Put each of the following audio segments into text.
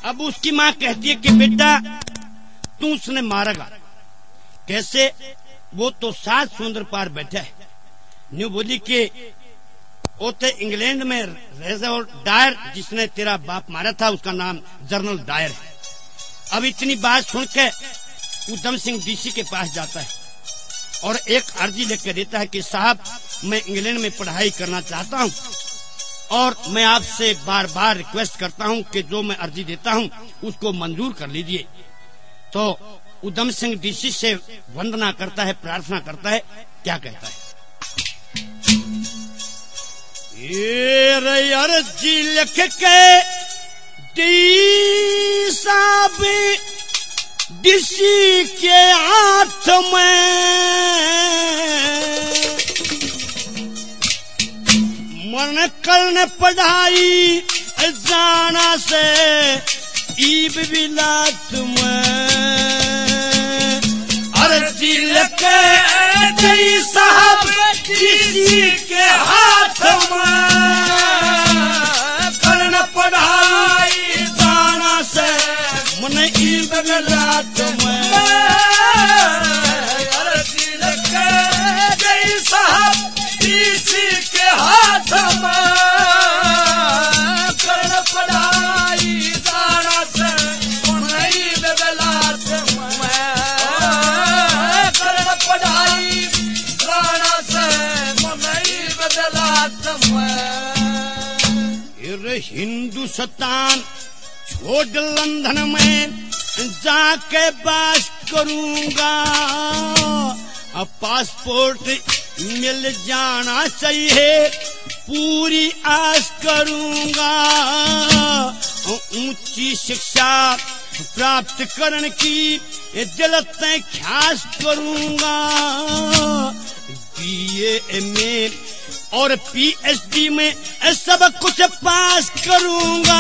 अब उसकी माँ कहती है कि बेटा तू उसने मारेगा कैसे, वो तो 7 समुद्र पार बैठा है। न्यू बोली कि वो तो इंग्लैंड में रेजर डायर, जिसने तेरा बाप मारा था उसका नाम जनरल डायर है। अब इतनी बात सुन के उधम सिंह डीसी के पास जाता है और एक अर्जी लेकर देता है कि साहब मैं इंग्लैंड में पढ़ाई करना चाहता हूँ और मैं आपसे बार बार रिक्वेस्ट करता हूँ कि जो मैं अर्जी देता हूँ उसको मंजूर कर लीजिए। तो उधम सिंह डीसी से वंदना करता है, प्रार्थना करता है, क्या कहता है? ये अर्जी लिख के डी साहब डीसी के हाथ में मन करने पढ़ाई जाना से ईब बिलात में अर्जी लेके डी साहब डीसी के हाथ में करने पढ़ाई जाना से मन ईब बिलात में अर्जी लेके डी साहब डीसी के हाथ में करने पढ़ाई जाना से मन ईब बिलात में करने पढ़ाई जाना से मन ईब बिलात में। हिंदुस्तान छोड़ लंदन में जाके बास करूंगा, अब पासपोर्ट मिल जाना चाहिए पूरी आस करूंगा, ऊंची शिक्षा प्राप्त करने की दिल तय ख्यास करूंगा, बीए एमए और पीएचडी में सब कुछ पास करूंगा,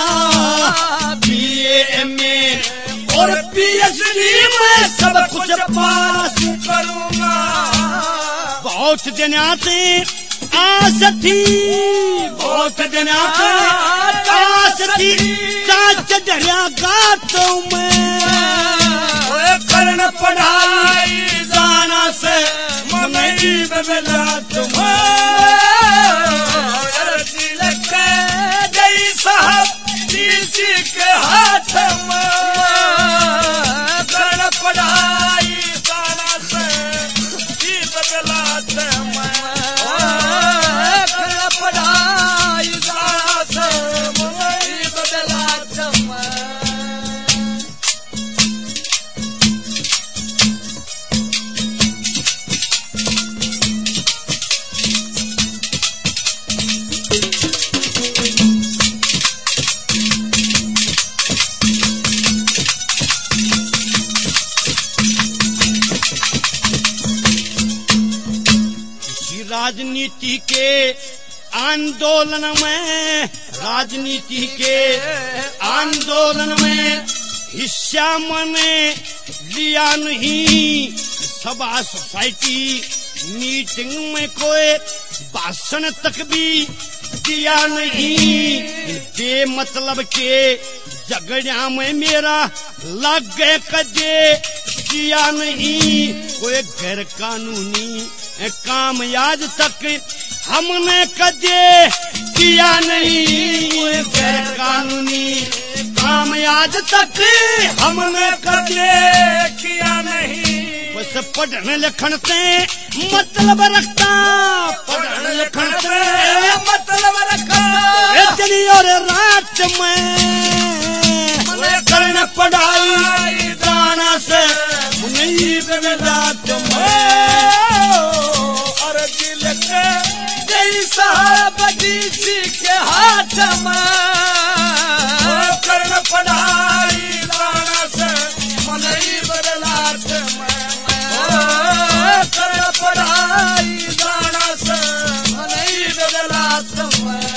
बीए एमए और पीएचडी में सब कुछ पास करूंगा। बहुत दिन आते आस थी, बहुत दिन आते आस थी, चाच दरिया गातों में करन पढ़ाई जाना से मन ईब बिलात में अर्जी लेके डी साहब डीसी के हाथ में करन पढ़ाई जाना से ईब बिलात में करन पढ़ाई जाना से मन ईब बिलात में। राजनीति के आंदोलन में, राजनीति के आंदोलन में हिस्सा मैंने लिया नहीं, सभा सोसाइटी मीटिंग में कोई भाषण तक भी दिया नहीं, बेमतलब के झगड़िया में मेरा लग गए कदे किया नहीं, कोई गैर कानूनी काम आज तक हमने कदे किया नहीं, गैर कानूनी काम आज तक हमने कदे किया नहीं। बस पढ़ने लिखने से मतलब रखता, पढ़ने लिखने से मतलब रखता, दिन और रात में करना पढ़ाई जाना से नहीं रात में अर्जी लेके डी साहब डीसी के हाथ में करना पढ़ाई जाना से मन ईब बिलात में करना पढ़ाई जाना से मन ईब बिलात में।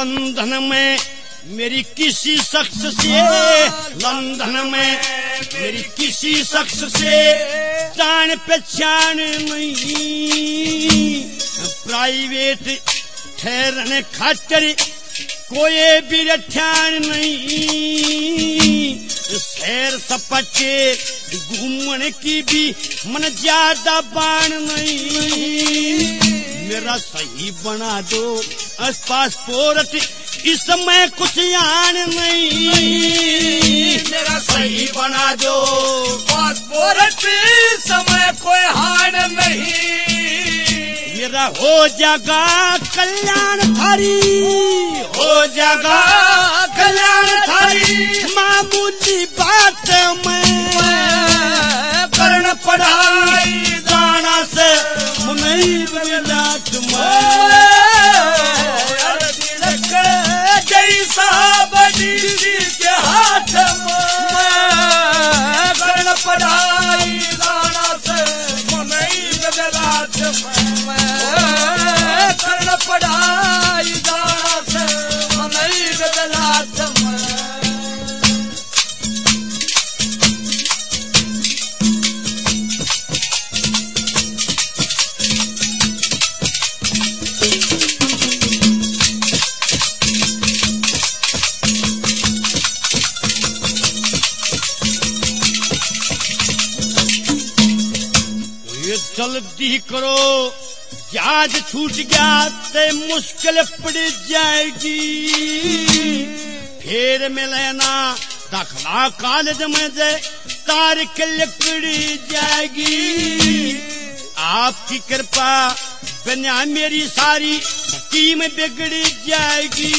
लंदन में मेरी किसी शख्स से, लंदन में मेरी किसी शख्स से जान पहचान नहीं। प्राइवेट ठहरने खातिर कोई भी रठान नहीं। सैर सपाटे घूमने की भी मन ज्यादा बाण नहीं। मेरा सही बना दो पासपोर्ट, इसमें कुछ यान नहीं। मेरा सही बना दो पासपोर्ट, समय कोई हान नहीं। मेरा हो जागा कल्याण थारी, हो जागा कल्याण थारी। मामूली बात में कर्ण पढ़ाई जाना से नहीं बजात जैसा बड़ी के हाथ में कर्ण पढ़ाई जाना से नहीं बजात कर्ण पढ़ाई जाना से नहीं बजात जल्दी करो, जहाज छूट गया ते मुश्किल पड़ जाएगी। फिर मिलना दाखला कॉलेज में जे तारीख लिखड़ी जाएगी। आपकी कृपा बिना मेरी सारी टीम बिगड़ जाएगी।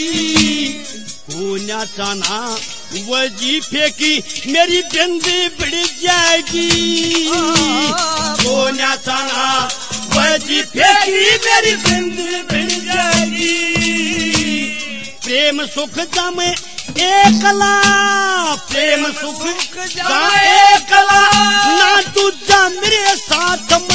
होना चाहना वजीफे की मेरी बिंदी बढ़ जाएगी। होना चाहना वजीफे की मेरी बिंदी बढ़ जाएगी। प्रेम सुख जमे एकला, प्रेम सुख जमे एकला, ना दूजा मेरे साथ